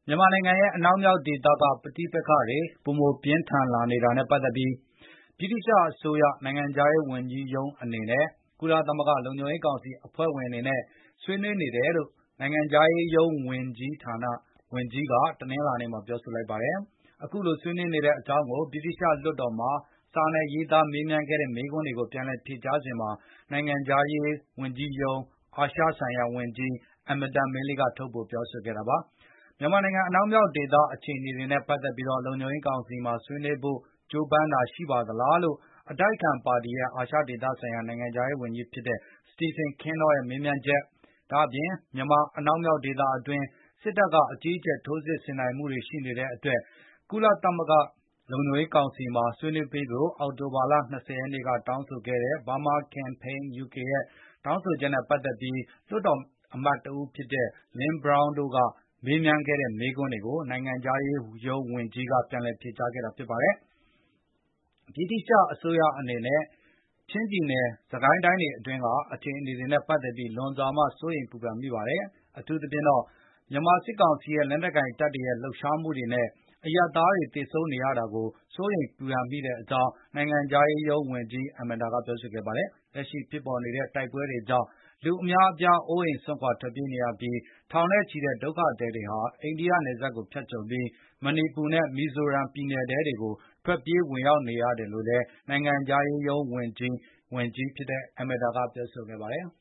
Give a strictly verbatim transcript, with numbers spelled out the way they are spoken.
မြန်မာနိုင်ငံရဲ့အနောက်မြောက်ဒေသကပဋိပက္ခတွေပိုမိုပြင်းထန်လာနေတာနဲ့ပတ်သက်ပြီးဗြိတိသျှအစိုးရနိုင်ငံခြားရေးဝန်ကြီးရုံးအနေနဲ့ကုလသမဂ္ဂလုံခြုံရေးကောင်စီအဖွဲ့ဝင်အနေနဲ့ဆွေးနွေးနေတယ်လို့နိုင်ငံခြားရေးရုံးဝန်ကြီးဌာနဝန်ကြီးကတနင်္လာနေ့မှာပြောဆိုလိုက်ပါတယ်။ အခုလိုဆွေးနွေးနေတဲ့အကြောင်းကိုဗြိတိသျှလွှတ်တော်မှာစာနဲ့ရေးသားမေးမြန်းခဲ့တဲ့မေးခွန်းတွေကိုပြန်လည်ဖြေကြားစဉ်မှာနိုင်ငံခြားရေးဝန်ကြီးရုံးအာရှဆိုင်ရာဝန်ကြီး Amartya Mili ကထုတ်ဖေါ်ပြောဆိုခဲ့တာပါ။ မြန်မာနိုင်ငံအနောက်မြောက်ဒေသအခြေအနေတွေနဲ့ပတ်သက်ပြီးလုံခြုံရေးကောင်စီမှာဆွေးနွေးဖို့ကြိုးပမ်းတာရှိပါသလားလို့အတိုက်အခံပါတီရဲ့အာရှဒေသဆိုင်ရာနိုင်ငံခြားရေးဝန်ကြီးဖြစ်တဲ့ Stephen Kinnock ရဲ့မေးမြန်းချက်၊ ဒါ့အပြင်မြန်မာအနောက်မြောက်ဒေသအတွင်းစစ်တပ်ကအကြီးအကျယ်ထိုးစစ်ဆင်နိုင်မှုတွေရှိနေတဲ့အတွက်ကုလသမဂ္ဂလုံခြုံရေးကောင်စီမှာဆွေးနွေးပေးဖို့အောက်တိုဘာလ၂၀ရက်နေ့ကတောင်းဆိုခဲ့တဲ့ Burma Campaign ယူကေ ရဲ့တောင်းဆိုချက်နဲ့ပတ်သက်ပြီးလွှတ်တော်အမတ်တဦးဖြစ်တဲ့ Lynn Brown တို့ကမေးမြန်းခဲ့တဲ့မေးခွန်းတွေကိုနိုင်ငံခြားရေးရုံးဝန်ကြီးကပြန်လည်ဖြေကြားခဲ့တာဖြစ်ပါတယ်။ ဗြိတိသျှအစိုးရအနေနဲ့ချင်းပြည်နယ်၊ စစ်ကိုင်းတိုင်းတွေအတွင်းကအခြေအနေတွေနဲ့ပတ်သက်ပြီးလွန်စွာမှစိုးရိမ်ပူပန်မိပါတယ်။ အထူးသဖြင့်မြန်မာစစ်ကောင်စီရဲ့လက်နက်ကိုင်တပ်တွေရဲ့လှုပ်ရှားမှုတွေနဲ့အရပ်သားတွေသေဆုံးနေရတာကိုစိုးရိမ်ပူပန်မိတဲ့အကြောင်းနိုင်ငံခြားရေးရုံးဝန်ကြီး Amartya ကပြောဆိုခဲ့ပါတယ်။ လက်ရှိဖြစ်ပေါ်နေတဲ့တိုက်ပွဲတွေကြောင့်လူအများအပြားအိုးအိမ်စွန့်ခွါထွက်ပြေးနေရပြီးထောင်နဲ့ချီတဲ့ဒုက္ခသည်တွေဟာအိန္ဒိယနယ်စပ်ကိုဖြတ်ကျော်ပြီးမဏိပူနဲ့မီဇိုရမ်ပြည်နယ်ထဲကိုထွက်ပြေးဝင်ရောက်နေရတယ်လို့လည်းနိုင်ငံခြားရေးရုံးဝန်ကြီး Amartya ကပြောဆိုခဲ့ပါတယ်။